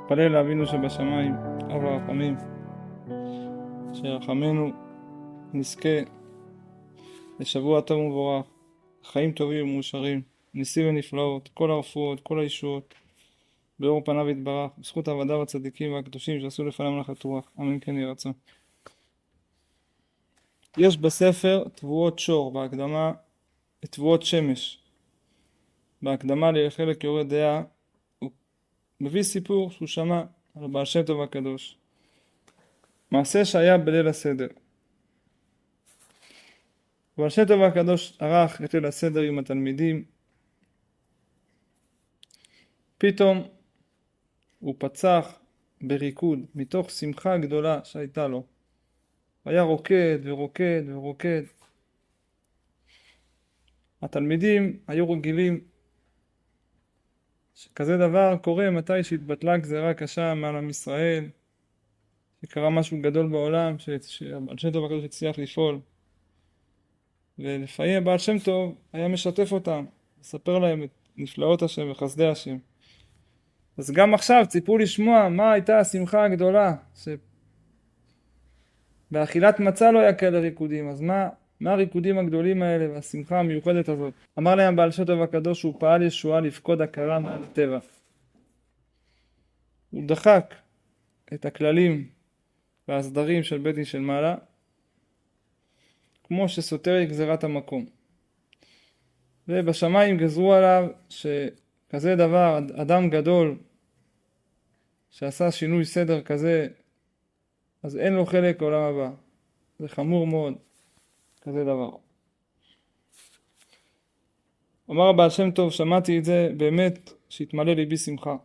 נתפלל לאבינו שבשמיים, אב הרחמים, שירחמנו, נזכה לשבוע טוב ומבורך, חיים טובים ומאושרים, ניסים ונפלאות, כל הרפואות, כל הישועות, באור פניו יתברך, בזכות עבדיו הצדיקים והקדושים שעשו לפניו מלאכת רוח, אמן כן יהי רצון. יש בספר תבואות שור, בהקדמה תבואות שמש. בהקדמה לחלק יורה דעה, הוא מביא סיפור שהוא שמע על בעל שם טוב הקדוש. מעשה שהיה בליל הסדר. בעל שם טוב הקדוש ערך את ליל הסדר עם התלמידים. פתאום הוא פצח בריקוד מתוך שמחה גדולה שהייתה לו. היה רוקד ורוקד ורוקד. התלמידים היו רגילים שכזה דבר קורה מתי שהתבטלה גזרה קשה מעל עם ישראל, שקרה משהו גדול בעולם, שבעל שם טוב הקדוש הצליח לפעול. ולפעמים בעל שם טוב היה משתף אותם, מספר להם את נפלאות השם וחסדי השם. אז גם עכשיו ציפו לשמוע מה הייתה השמחה הגדולה, שבאכילת מצה לא היה כאלה ריקודים, אז מה הריקודים הגדולים האלה והשמחה המיוחדת הזאת? אמר להם בעל שם טוב הקדוש שהוא פעל ישועה לפקוד הכרה מעל הטבע. הוא דחק את הכללים והסדרים של בית דין של מעלה, כמו שסותר גזירת המקום. ובשמיים גזרו עליו שכזה דבר, אדם גדול שעשה שינוי סדר כזה, אז אין לו חלק לעולם הבא. זה חמור מאוד, כזה דבר. אמר הבעל שם טוב, שמעתי את זה באמת שהתמלא ליבי שמחה.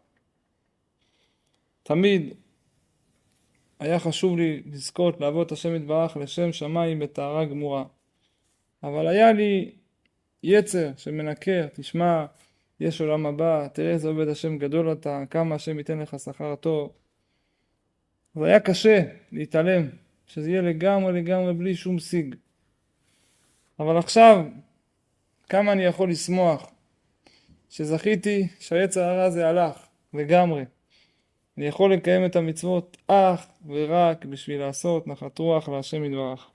תמיד היה חשוב לי לזכות לעבוד את השם יתברך לשם שמיים בטהרה גמורה. אבל היה לי יצר שמנקר, תשמע, יש עולם הבא, תראה איזה עובד השם גדול אתה, כמה השם ייתן לך שכר טוב. אז היה קשה להתעלם, שזה יהיה לגמרי בלי שום שיג. אבל עכשיו, כמה אני יכול לשמוח, שזכיתי שהיצר הרע הזה הלך לגמרי. אני יכול לקיים את המצוות אך ורק בשביל לעשות נחת רוח להשם יתברך.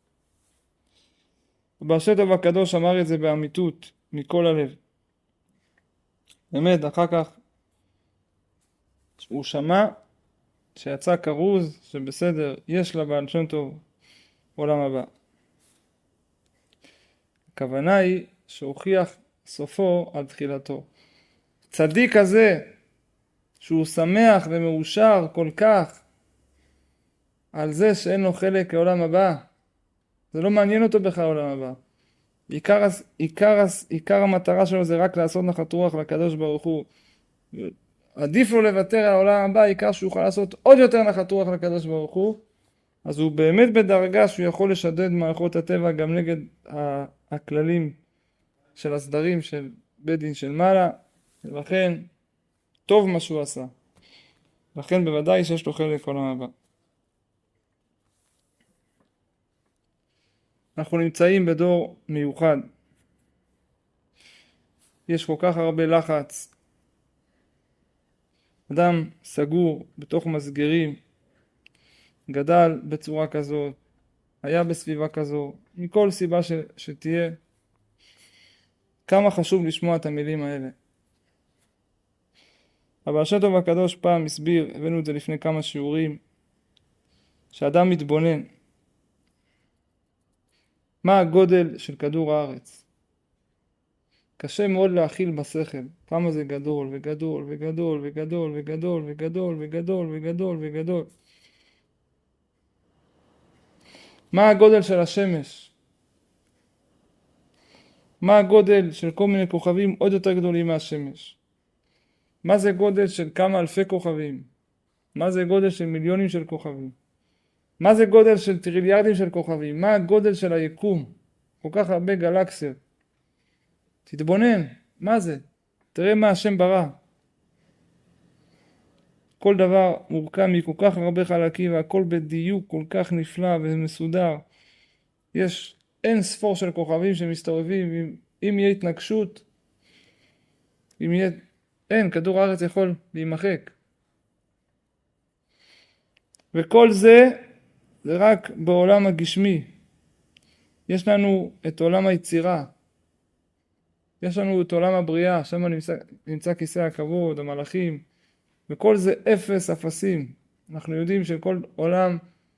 בעל שם טוב הקדוש אמר את זה באמיתות מכל הלב. באמת, אחר כך הוא שמע שיצא כרוז שבסדר, יש לבעל שם טוב עולם הבא. הכוונה היא שהוכיח סופו על תחילתו. צדיק הזה שהוא שמח ומאושר כל כך על זה שאין לו חלק לעולם הבא, זה לא מעניין אותו בכלל עולם הבא. עיקר המטרה שלו זה רק לעשות נחת רוח לקדוש ברוך הוא. עדיף לו לוותר על העולם הבא, עיקר שהוא יוכל לעשות עוד יותר נחת רוח לקדוש ברוך הוא. אז הוא באמת בדרגה שהוא יכול לשדד מערכות הטבע גם נגד הכללים של הסדרים של בית דין של מעלה, ולכן טוב מה שהוא עשה. לכן בוודאי שיש לו חלק לעולם הבא. אנחנו נמצאים בדור מיוחד. יש כל כך הרבה לחץ. אדם סגור בתוך מסגרים, גדל בצורה כזאת, היה בסביבה כזו, מכל סיבה שתהיה. כמה חשוב לשמוע את המילים האלה. הבעל שם טוב הקדוש פעם הסביר, הבאנו את זה לפני כמה שיעורים, שאדם מתבונן. מה הגודל של כדור הארץ? קשה מאוד להכיל בשכל, כמה זה גדול וגדול וגדול וגדול וגדול וגדול וגדול וגדול וגדול. מה הגודל של השמש? מה הגודל של כל מיני כוכבים עוד יותר גדולים מהשמש? מה זה גודל של כמה אלפי כוכבים? מה זה גודל של מיליונים של כוכבים? מה זה גודל של טריליארדים של כוכבים? מה הגודל של היקום? כל כך הרבה גלקסיות. תתבונן, מה זה? תראה מה השם ברא. כל דבר מורכב מכל כך הרבה חלקים והכל בדיוק כל כך נפלא ומסודר. יש אין ספור של כוכבים שמסתובבים, אם יהיה התנגשות, אם יהיה אין, כדור הארץ יכול להימחק. וכל זה רק בעולם הגשמי. יש לנו את עולם היצירה, יש לנו את עולם הבריאה, שם נמצא כיסא הכבוד, המלאכים, וכל זה אפס אפסים. אנחנו יודעים שכל עולם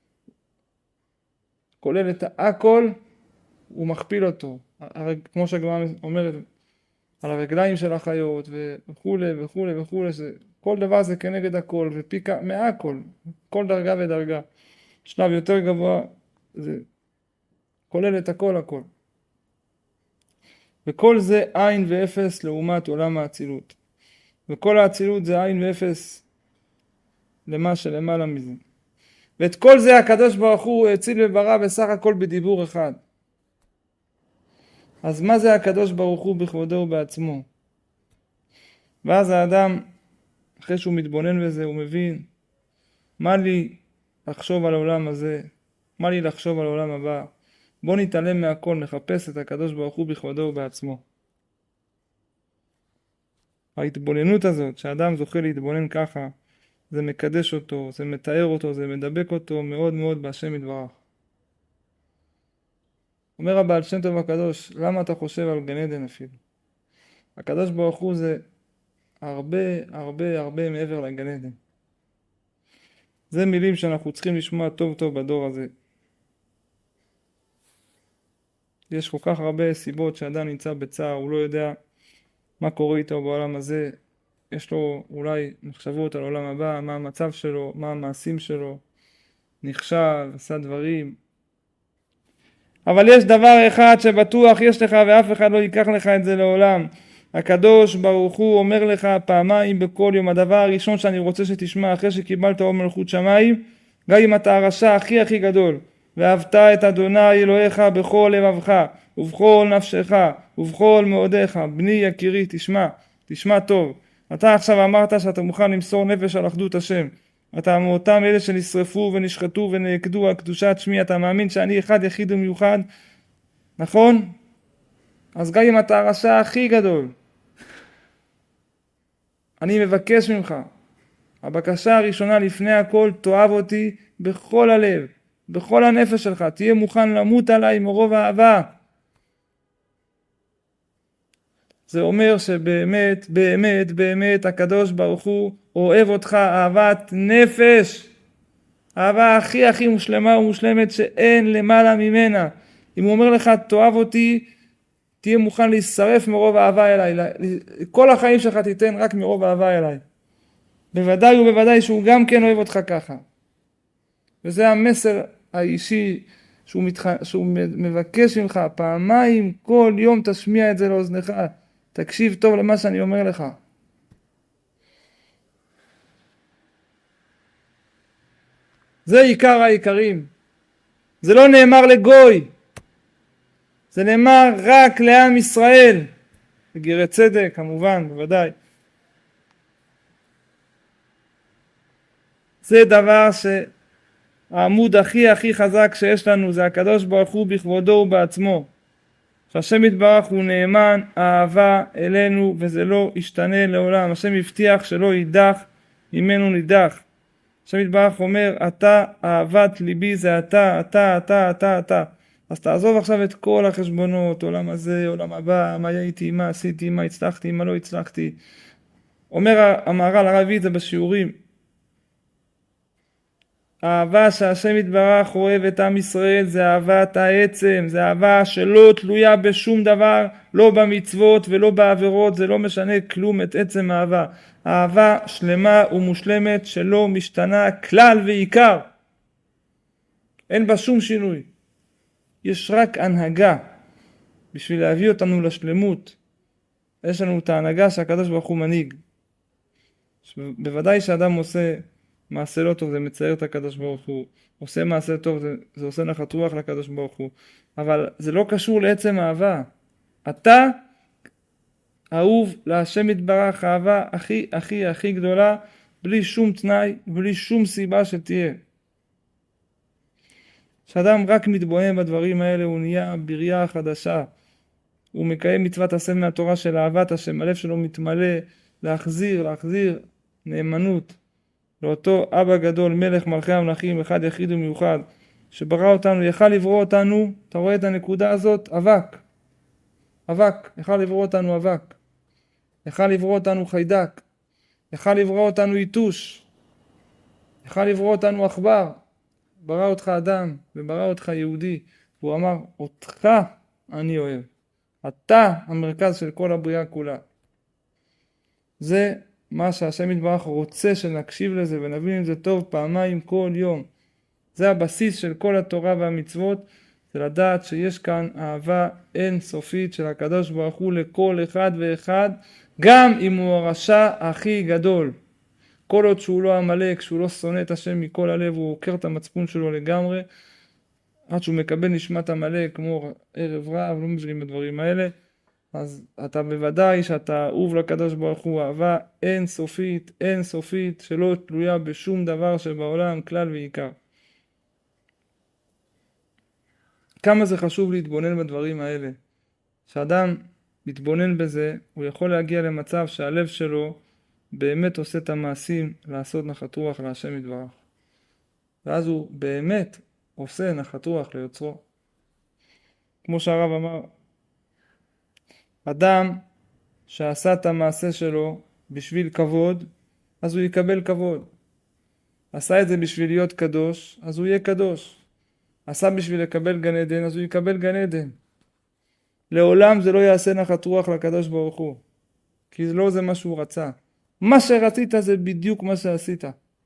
כולל את הכל, הוא מכפיל אותו. כמו שהגמרא אומרת, על הרגליים של החיות וכו' וכו' וכו', כל דבר זה כנגד הכל ופיקה מהכל, כל דרגה ודרגה. שלב יותר גבוה זה כולל את הכל הכל. וכל זה עין ואפס לעומת עולם האצילות. וכל האצילות זה עין ואפס למה שלמעלה מזה. ואת כל זה הקדוש ברוך הוא הציל וברא בסך הכל בדיבור אחד. אז מה זה הקדוש ברוך הוא בכבודו ובעצמו? ואז האדם, אחרי שהוא מתבונן בזה, הוא מבין, מה לי לחשוב על העולם הזה? מה לי לחשוב על העולם הבא? בוא נתעלם מהכל, נחפש את הקדוש ברוך הוא בכבודו ובעצמו. ההתבוננות הזאת, שהאדם זוכה להתבונן ככה, זה מקדש אותו, זה מתאר אותו, זה מדבק אותו מאוד מאוד בהשם יתברך. אומר הבעל שם טוב הקדוש, למה אתה חושב על גן עדן אפילו? הקדוש ברוך הוא זה הרבה הרבה הרבה מעבר לגן עדן. זה מילים שאנחנו צריכים לשמוע טוב טוב בדור הזה. יש כל כך הרבה סיבות שאדם נמצא בצער, הוא לא יודע מה קורה איתו בעולם הזה, יש לו אולי מחשבות על העולם הבא, מה המצב שלו, מה המעשים שלו, נכשל, עשה דברים. אבל יש דבר אחד שבטוח יש לך ואף אחד לא ייקח לך את זה לעולם. הקדוש ברוך הוא אומר לך פעמיים בכל יום, הדבר הראשון שאני רוצה שתשמע אחרי שקיבלת עול מלכות שמיים, גם אם אתה הרשע הכי הכי גדול, ואהבת את אדוני אלוהיך בכל לבבך ובכל נפשך ובכל מאודיך. בני יקירי, תשמע טוב. אתה עכשיו אמרת שאתה מוכן למסור נפש על אחדות השם. אתה מאותם אלה שנשרפו ונשחטו ונעקדו על קדושת שמי. אתה מאמין שאני אחד יחיד ומיוחד, נכון? אז גם אם אתה הרשע הכי גדול, אני מבקש ממך, הבקשה הראשונה לפני הכל, תאהב אותי בכל הלב, בכל הנפש שלך, תהיה מוכן למות עליי מרוב האהבה. זה אומר שבאמת, באמת, באמת, הקדוש ברוך הוא אוהב אותך אהבת נפש. אהבה הכי הכי מושלמה ומושלמת שאין למעלה ממנה. אם הוא אומר לך, תאהב אותי, תהיה מוכן להישרף מרוב אהבה אליי. כל החיים שלך תיתן רק מרוב אהבה אליי. בוודאי ובוודאי שהוא גם כן אוהב אותך ככה. וזה המסר האישי שהוא מבקש ממך פעמיים, כל יום תשמיע את זה לאוזנך. תקשיב טוב למה שאני אומר לך. זה עיקר העיקרים. זה לא נאמר לגוי. זה נאמר רק לעם ישראל. בגרי צדק, כמובן, בוודאי. זה דבר שהעמוד הכי הכי חזק שיש לנו, זה הקדוש ברוך הוא בכבודו ובעצמו. שהשם יתברך הוא נאמן, אהבה אלינו, וזה לא ישתנה לעולם. השם הבטיח שלא יידח, ממנו נידח. השם יתברך אומר, אתה אהבת ליבי, זה אתה. אז תעזוב עכשיו את כל החשבונות, עולם הזה, עולם הבא, מה הייתי, מה עשיתי, מה הצלחתי, מה לא הצלחתי. אומר המהר"ל הרב זה בשיעורים, האהבה שהשם יתברך אוהב את עם ישראל זה אהבת העצם, זה אהבה שלא תלויה בשום דבר, לא במצוות ולא בעבירות, זה לא משנה כלום את עצם האהבה. אהבה שלמה ומושלמת שלא משתנה כלל ועיקר. אין בה שום שינוי. יש רק הנהגה בשביל להביא אותנו לשלמות. יש לנו את ההנהגה שהקדוש ברוך הוא מנהיג. בוודאי שאדם עושה מעשה לא טוב, זה מצייר את הקדוש ברוך הוא. עושה מעשה טוב, זה עושה נחת רוח לקדוש ברוך הוא. אבל זה לא קשור לעצם האהבה. אתה אהוב להשם יתברך אהבה הכי הכי הכי גדולה, בלי שום תנאי, בלי שום סיבה שתהיה. כשאדם רק מתבונן בדברים האלה, הוא נהיה בריאה חדשה. הוא מקיים מצוות עשה מהתורה של אהבת השם, הלב שלו מתמלא להחזיר נאמנות לאותו אבא גדול, מלך מלכי המלכים, אחד יחיד ומיוחד, שברא אותנו, יכל לברוא אותנו, אתה רואה את הנקודה הזאת? אבק. אבק, יכל לברוא אותנו אבק. יכל לברוא אותנו חיידק. יכל לברוא אותנו יתוש. יכל לברוא אותנו עכבר. ברא אותך אדם וברא אותך יהודי. והוא אמר, אותך אני אוהב. אתה המרכז של כל הבריאה כולה. זה מה שהשם יתברך רוצה שנקשיב לזה ונבין את זה טוב פעמיים כל יום. זה הבסיס של כל התורה והמצוות, זה לדעת שיש כאן אהבה אין סופית של הקדוש ברוך הוא לכל אחד ואחד, גם אם הוא הרשע הכי גדול. כל עוד שהוא לא עמלק, שהוא לא שונא את השם מכל הלב, הוא עוקר את המצפון שלו לגמרי, עד שהוא מקבל נשמת עמלק כמו ערב רב, לא מבינים בדברים האלה, אז אתה בוודאי שאתה אהוב לקדוש ברוך הוא, אהבה אין סופית, אין סופית, שלא תלויה בשום דבר שבעולם, כלל ועיקר. כמה זה חשוב להתבונן בדברים האלה. כשאדם מתבונן בזה, הוא יכול להגיע למצב שהלב שלו באמת עושה את המעשים לעשות נחת רוח להשם יתברך. ואז הוא באמת עושה נחת רוח ליוצרו. כמו שהרב אמר, אדם שעשה את המעשה שלו בשביל כבוד, אז הוא יקבל כבוד. עשה את זה בשביל להיות קדוש, אז הוא יהיה קדוש. עשה בשביל לקבל גן עדן, אז הוא יקבל גן עדן. לעולם זה לא יעשה נחת רוח לקדוש ברוך הוא, כי לא זה מה שהוא רצה. מה שרצית זה בדיוק מה שעשית.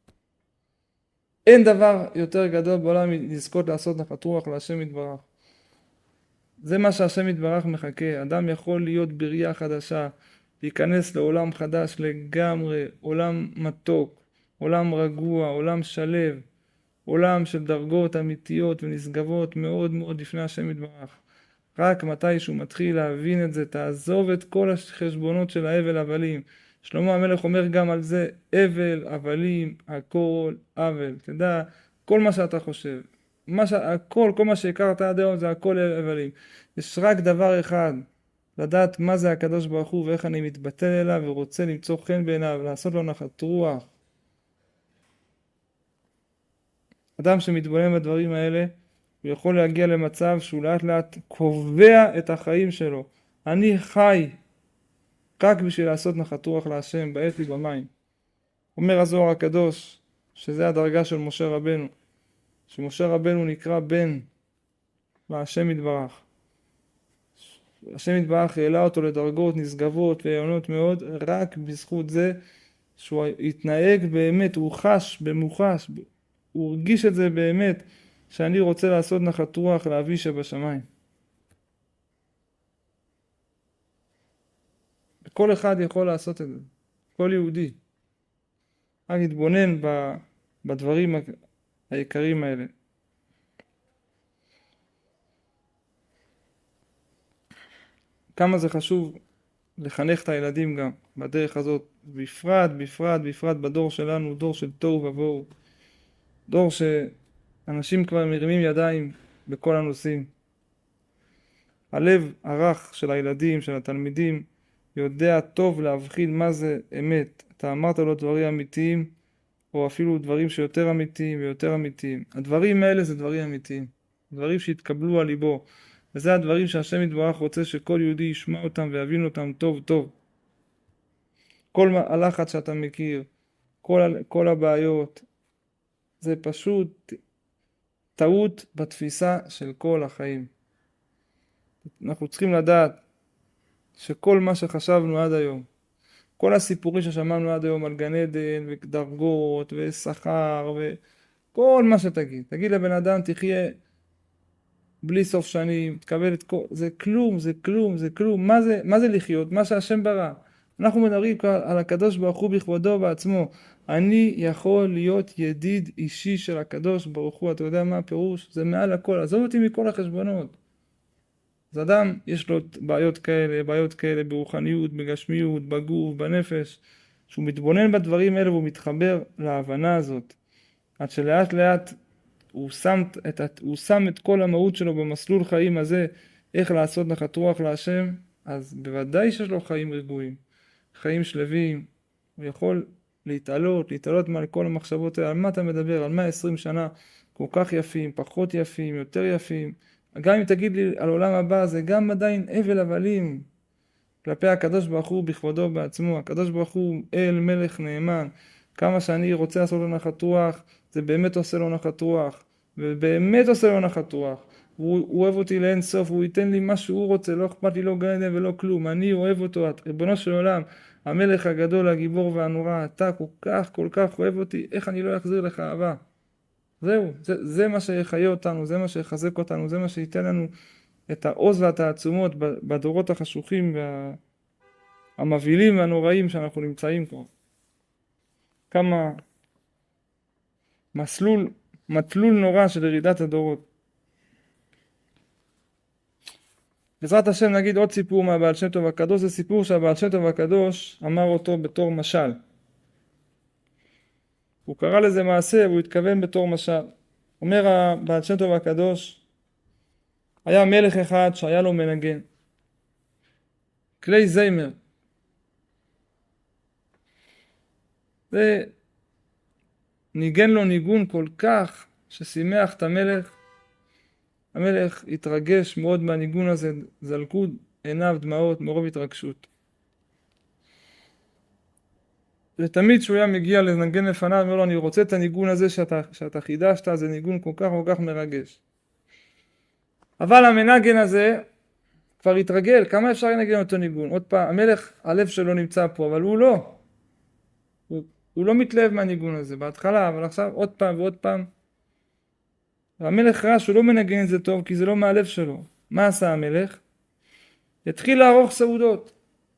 אין דבר יותר גדול בעולם לזכות לעשות נחת רוח להשם יתברך. זה מה שהשם יתברך מחכה. אדם יכול להיות בריאה חדשה, להיכנס לעולם חדש לגמרי, עולם מתוק, עולם רגוע, עולם שלב, עולם של דרגות אמיתיות ונשגבות מאוד מאוד לפני השם יתברך. רק מתי שהוא מתחיל להבין את זה, תעזוב את כל החשבונות של ההבל הבלים. שלמה המלך אומר גם על זה, אבל, הבלים, הכל, אבל. תדע, כל מה שאתה חושב, כל מה שהכרת עד היום זה הכל הבלים. יש רק דבר אחד, לדעת מה זה הקדוש ברוך הוא ואיך אני מתבטל אליו ורוצה למצוא חן בעיניו, לעשות לו נחת רוח. אדם שמתבונן בדברים האלה, הוא יכול להגיע למצב שהוא לאט לאט קובע את החיים שלו. אני חי רק בשביל לעשות נחת רוח להשם בעת ובמים. אומר הזוהר הקדוש, שזה הדרגה של משה רבנו, שמשה רבנו נקרא בן להשם יתברך. השם יתברך העלה אותו לדרגות נשגבות ועליונות מאוד, רק בזכות זה שהוא התנהג באמת, הוא חש במוחש, הוא הרגיש את זה באמת, שאני רוצה לעשות נחת רוח לאבי שבשמיים. כל אחד יכול לעשות את זה, כל יהודי. רק להתבונן בדברים היקרים האלה. כמה זה חשוב לחנך את הילדים גם בדרך הזאת, בפרט בדור שלנו, דור של תוהו ובוהו, דור שאנשים כבר מרימים ידיים בכל הנושאים. הלב הרך של הילדים, של התלמידים, יודע טוב להבחין מה זה אמת. אתה אמרת לו דברים אמיתיים, או אפילו דברים שיותר אמיתיים ויותר אמיתיים. הדברים האלה זה דברים אמיתיים, דברים שהתקבלו על ליבו. וזה הדברים שהשם יתברך רוצה שכל יהודי ישמע אותם ויבין אותם טוב טוב. כל הלחץ שאתה מכיר, כל הבעיות, זה פשוט טעות בתפיסה של כל החיים. אנחנו צריכים לדעת שכל מה שחשבנו עד היום, כל הסיפורים ששמענו עד היום על גן עדן ודרגות ושכר וכל מה שתגיד, תגיד לבן אדם תחיה בלי סוף שנים, תקבל את כל, זה כלום, זה כלום, זה כלום. מה זה לחיות? מה שהשם ברא. אנחנו מדברים על הקדוש ברוך הוא בכבודו בעצמו. אני יכול להיות ידיד אישי של הקדוש ברוך הוא. אתה יודע מה הפירוש? זה מעל הכל. עזוב אותי מכל החשבונות. אז אדם יש לו בעיות כאלה ברוחניות, בגשמיות, בגוף, בנפש. שהוא מתבונן בדברים האלה והוא מתחבר להבנה הזאת. עד שלאט לאט הוא שם את כל המהות שלו במסלול חיים הזה, איך לעשות נחת רוח להשם, אז בוודאי שיש לו חיים רגועים, חיים שלווים. הוא יכול להתעלות מעל כל המחשבות האלה. על מה אתה מדבר? על 120 שנה כל כך יפים, פחות יפים, יותר יפים. גם אם תגיד לי על עולם הבא, זה גם עדיין הבל הבלים כלפי הקדוש ברוך הוא בכבודו בעצמו. הקדוש ברוך הוא אל מלך נאמן. כמה שאני רוצה לעשות לו נחת רוח, זה באמת עושה לו נחת רוח. ובאמת עושה לו נחת רוח. הוא אוהב אותי לאין סוף, הוא ייתן לי מה שהוא רוצה, לא אכפת לי לא גן עדן ולא כלום. אני אוהב אותו, ריבונו של עולם, המלך הגדול, הגיבור והנורא, אתה כל כך אוהב אותי, איך אני לא אחזיר לך אהבה? זהו, זה מה שיחיה אותנו, זה מה שיחזק אותנו, זה מה שייתן לנו את העוז והתעצומות בדורות החשוכים והמבהילים והנוראים שאנחנו נמצאים פה. כמה מטלול נורא של ירידת הדורות. בעזרת השם נגיד עוד סיפור מהבעל שם טוב הקדוש. זה סיפור שהבעל שם טוב הקדוש אמר אותו בתור משל. הוא קרא לזה מעשה והוא התכוון בתור משל. אומר הבעל שם טוב הקדוש, היה מלך אחד שהיה לו מנגן, כלי זיימר. וניגן לו ניגון כל כך ששימח את המלך. המלך התרגש מאוד מהניגון הזה, זלקו עיניו דמעות מרוב התרגשות. ותמיד שהוא היה מגיע לנגן לפניו, אומר לו, אני רוצה את הניגון הזה שאתה חידשת, זה ניגון כל כך מרגש. אבל המנגן הזה כבר התרגל, כמה אפשר לנגן אותו ניגון? עוד פעם, המלך, הלב שלו נמצא פה, אבל הוא לא. הוא לא מתלהב מהניגון הזה בהתחלה, אבל עכשיו עוד פעם ועוד פעם. והמלך ראה שהוא לא מנגן את זה טוב, כי זה לא מהלב שלו. מה עשה המלך? התחיל לערוך סעודות.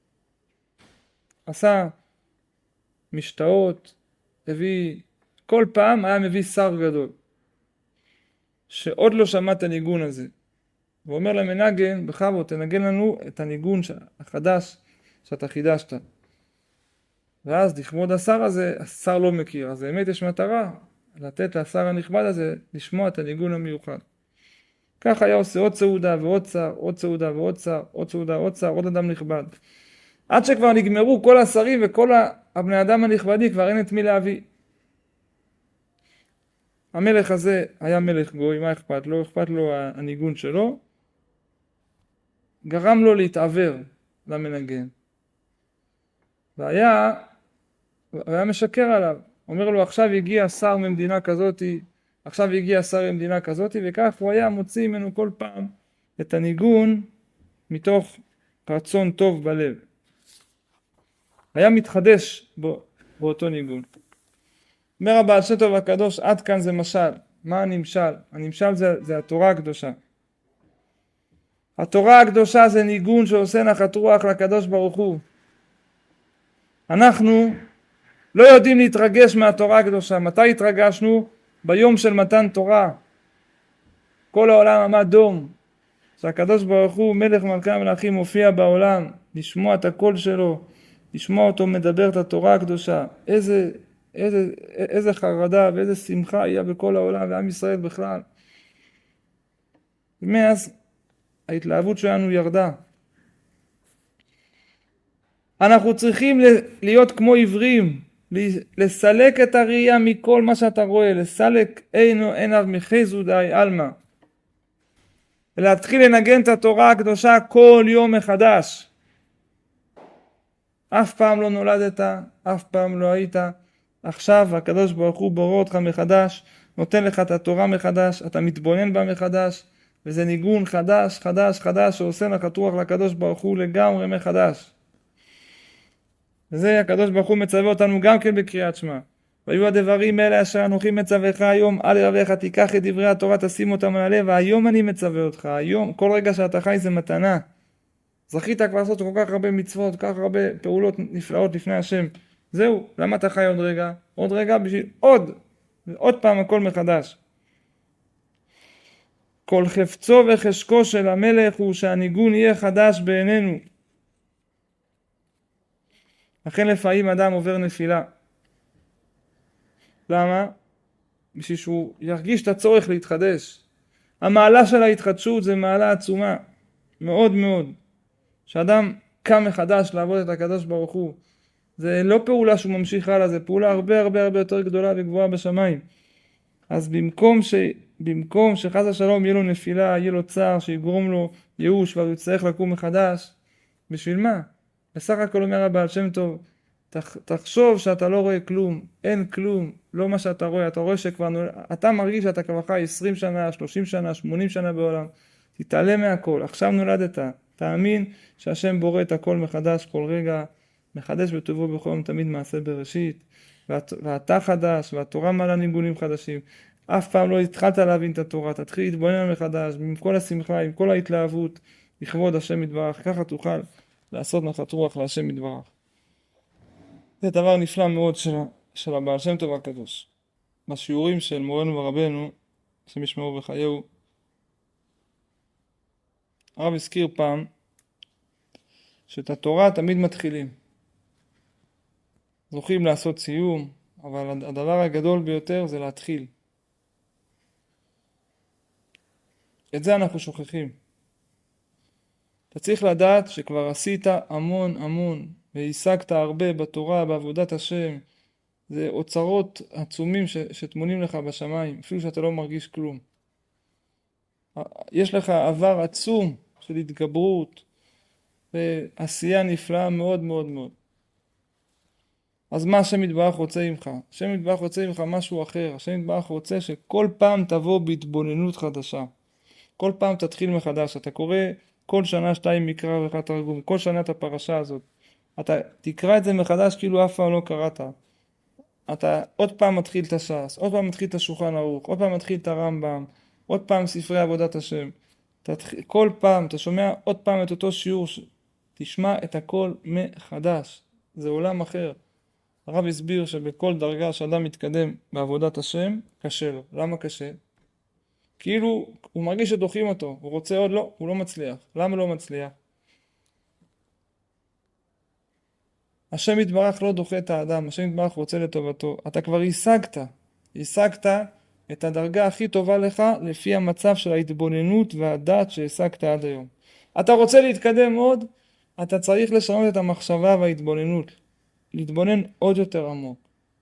עשה משתאות, כל פעם היה מביא שר גדול, שעוד לא שמע את הניגון הזה. ואומר למנגן, בכבוד, תנגן לנו את הניגון החדש שאתה חידשת. ואז לכבוד השר הזה, השר לא מכיר, אז באמת יש מטרה, לתת לשר הנכבד הזה לשמוע את הניגון המיוחד. כך היה עושה עוד סעודה ועוד שר, עוד סעודה ועוד שר, עוד סעודה ועוד שר, עוד אדם נכבד. עד שכבר נגמרו כל השרים וכל הבני אדם הנכבדי, כבר אין את מי להביא. המלך הזה היה מלך גוי, מה אכפת לו? אכפת לו הניגון שלו. גרם לו להתעבר למנגן. והיה משקר עליו. אומר לו, עכשיו הגיע שר ממדינה כזאת, עכשיו הגיע שר ממדינה כזאת, וכך הוא היה מוציא ממנו כל פעם את הניגון מתוך רצון טוב בלב. היה מתחדש באותו ניגון. אומר הבעל שם טוב הקדוש, עד כאן זה משל. מה הנמשל? הנמשל זה התורה הקדושה. התורה הקדושה זה ניגון שעושה נחת רוח לקדוש ברוך הוא. אנחנו לא יודעים להתרגש מהתורה הקדושה. מתי התרגשנו? ביום של מתן תורה. כל העולם עמד דום. שהקדוש ברוך הוא מלך מלכי המלכים מופיע בעולם, לשמוע את הקול שלו, לשמוע אותו מדבר את התורה הקדושה. איזה חרדה ואיזה שמחה היה בכל העולם ועם ישראל בכלל. ומאז ההתלהבות שלנו ירדה. אנחנו צריכים להיות כמו עיוורים, לסלק את הראייה מכל מה שאתה רואה, לסלק עיניו מחזו די אלמה. ולהתחיל לנגן את התורה הקדושה כל יום מחדש. אף פעם לא נולדת, אף פעם לא היית. עכשיו הקדוש ברוך הוא בורא אותך מחדש, נותן לך את התורה מחדש, אתה מתבונן בה מחדש, וזה ניגון חדש שעושה נחת רוח לקדוש ברוך הוא לגמרי מחדש. וזה הקדוש ברוך הוא מצווה אותנו גם כן בקריאת שמע. והיו הדברים האלה אשר אנוכי מצווך היום, אל ירבך, תיקח את דברי התורה תשים אותם על הלב, והיום אני מצווה אותך, היום כל רגע שאתה חי זה מתנה. זכית כבר לעשות כל כך הרבה מצוות, כל כך הרבה פעולות נפלאות לפני השם. זהו, למה אתה חי עוד רגע? עוד רגע בשביל עוד פעם הכל מחדש. כל חפצו וחשקו של המלך הוא שהניגון יהיה חדש בעינינו. לכן לפעמים אדם עובר נפילה. למה? בשביל שהוא ירגיש את הצורך להתחדש. המעלה של ההתחדשות זה מעלה עצומה. מאוד מאוד. שאדם קם מחדש לעבוד את הקדוש ברוך הוא. זה לא פעולה שהוא ממשיך הלאה, זה פעולה הרבה הרבה הרבה יותר גדולה וגבוהה בשמיים. אז במקום שחס ושלום יהיה לו נפילה, יהיה לו צער, שיגרום לו ייאוש, ואז הוא יצטרך לקום מחדש, בשביל מה? בסך הכל אומר הבעל שם טוב, תחשוב שאתה לא רואה כלום, אין כלום, לא מה שאתה רואה, אתה רואה שכבר אתה מרגיש שאתה כבר חי 20 שנה, 30 שנה, 80 שנה בעולם, תתעלם מהכל, עכשיו נולדת, תאמין שהשם בורא את הכל מחדש כל רגע, מחדש בטובו בכל יום תמיד מעשה בראשית, ואתה חדש, והתורה מעלה ניגונים חדשים, אף פעם לא התחלת להבין את התורה, תתחיל להתבונן מחדש, עם כל השמחה, עם כל ההתלהבות, לכבוד השם יתברך, ככה תוכל לעשות נחת רוח להשם יתברך. זה דבר נפלא מאוד של הבעל שם טוב הקדוש. בשיעורים של מורנו ורבנו, השם ישמעו וחייהו, הרב הזכיר פעם, שאת התורה תמיד מתחילים. זוכים לעשות סיום, אבל הדבר הגדול ביותר זה להתחיל. את זה אנחנו שוכחים. אתה צריך לדעת שכבר עשית המון המון, והשגת הרבה בתורה, בעבודת השם. זה אוצרות עצומים שטמונים לך בשמיים, אפילו שאתה לא מרגיש כלום. יש לך עבר עצום של התגברות, ועשייה נפלאה מאוד מאוד מאוד. אז מה השם יתברך רוצה ממך? השם יתברך רוצה ממך משהו אחר. השם יתברך רוצה שכל פעם תבוא בהתבוננות חדשה. כל פעם תתחיל מחדש. אתה קורא כל שנה 2 מקרא ואחד תרגום. כל שנה את הפרשה הזאת. אתה תקרא את זה מחדש כאילו אף פעם לא קראת. אתה עוד פעם מתחיל את הש"ס, עוד פעם מתחיל את השולחן ערוך, עוד פעם מתחיל את הרמב"ם, עוד פעם ספרי עבודת השם. כל פעם אתה שומע עוד פעם את אותו שיעור, תשמע את הכל מחדש. זה עולם אחר. הרב הסביר שבכל דרגה שאדם מתקדם בעבודת השם, קשה לו. למה קשה? כאילו הוא מרגיש שדוחים אותו, הוא רוצה עוד, לא, הוא לא מצליח. למה לא מצליח? השם יתברך לא דוחה את האדם, השם יתברך רוצה לטובתו. אתה כבר השגת את הדרגה הכי טובה לך לפי המצב של ההתבוננות והדעת שהשגת עד היום. אתה רוצה להתקדם עוד, אתה צריך לשנות את המחשבה וההתבוננות. להתבונן עוד יותר עמוק.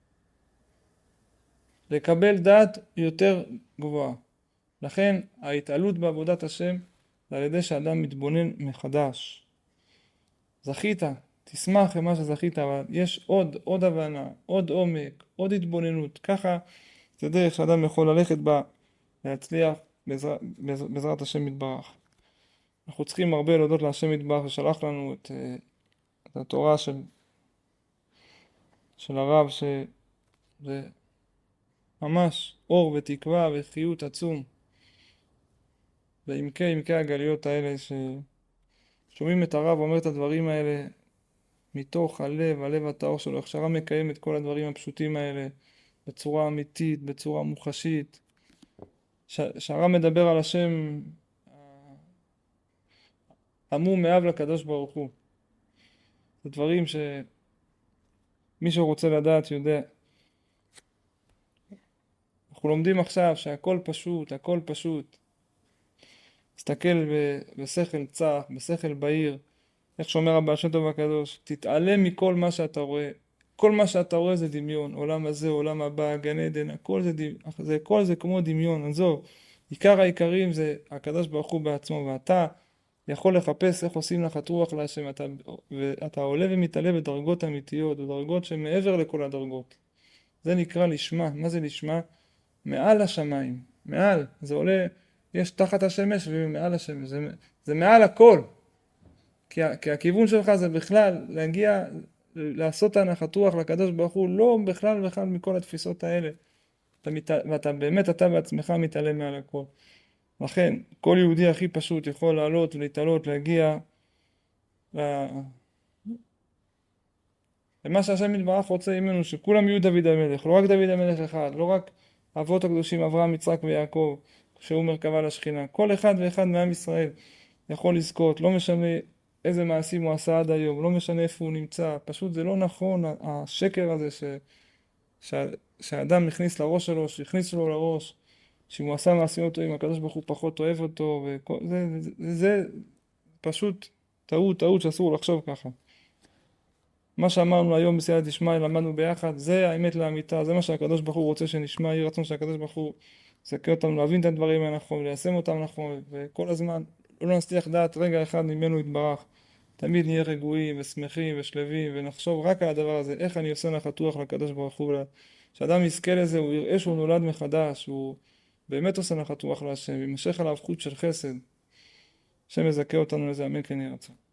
לקבל דעת יותר גבוהה. לכן ההתעלות בעבודת השם זה על ידי שאדם מתבונן מחדש. זכית, תשמח במה שזכית, אבל יש עוד הבנה, עוד עומק, עוד התבוננות. ככה זה דרך שאדם יכול ללכת בה להצליח בעזרת השם יתברך. אנחנו צריכים הרבה להודות להשם יתברך ששלח לנו את התורה של הרב, שזה ממש אור ותקווה וחיות עצום. ועמקי הגלויות האלה ששומעים את הרב אומר את הדברים האלה מתוך הלב הטהור שלו, איך שהרב מקיים את כל הדברים הפשוטים האלה בצורה אמיתית, בצורה מוחשית. שהרב מדבר על השם עמום מאב לקדוש ברוך הוא. זה דברים שמי שרוצה לדעת יודע. אנחנו לומדים עכשיו שהכל פשוט, הכל פשוט. תסתכל בשכל צח, בשכל בהיר, איך שאומר הבעל שם טוב הקדוש, תתעלם מכל מה שאתה רואה. כל מה שאתה רואה זה דמיון, עולם הזה, עולם הבא, גן עדן, כל זה כמו דמיון, עזוב. עיקר העיקרים זה הקדוש ברוך הוא בעצמו, ואתה יכול לחפש איך עושים נחת רוח להשם, ואתה עולה ומתעלה בדרגות אמיתיות, בדרגות שמעבר לכל הדרגות. זה נקרא לשמה. מה זה לשמה? מעל השמיים, מעל, זה עולה, יש תחת השמש ומעל השמש, זה מעל הכל. כי הכיוון שלך זה בכלל להגיע, לעשות הנחת רוח לקדוש ברוך הוא, לא בכלל מכל התפיסות האלה. ואתה באמת, אתה בעצמך מתעלה מעל הכל. לכן, כל יהודי הכי פשוט יכול לעלות ולהתעלות, להגיע למה שהשם יתברך רוצה ממנו, שכולם יהיו דוד המלך, לא רק דוד המלך אחד, לא רק אבות הקדושים אברהם, יצחק ויעקב, שהוא מרכבה לשכינה. כל אחד ואחד מעם ישראל יכול לזכות, לא משנה איזה מעשים הוא עשה עד היום, לא משנה איפה הוא נמצא. פשוט זה לא נכון, השקר הזה שהאדם הכניס לראש שלו, שהכניס לו לראש, שאם הוא עשה מעשים אותו, אם הקדוש ברוך הוא פחות אוהב אותו, זה פשוט טעות שאסור לחשוב ככה. מה שאמרנו היום בסייעתא דשמיא, למדנו ביחד, זה האמת לאמיתה, זה מה שהקדוש ברוך הוא רוצה שנשמע, יהי רצון שהקדוש ברוך הוא יזכה אותנו להבין את הדברים הנכון, ליישם אותם נכון, וכל הזמן לא נסתיח דעת רגע אחד ממנו יתברך. תמיד נהיה רגועים ושמחים ושלווים ונחשוב רק על הדבר הזה, איך אני עושה נחת רוח לקדוש ברוך הוא, שאדם יזכה לזה, הוא יראה שהוא נולד מחדש, הוא באמת עושה נחת רוח להשם, וימשך עליו חוט של חסד. השם יזכה אותנו לזה, אמן כן יהי רצון.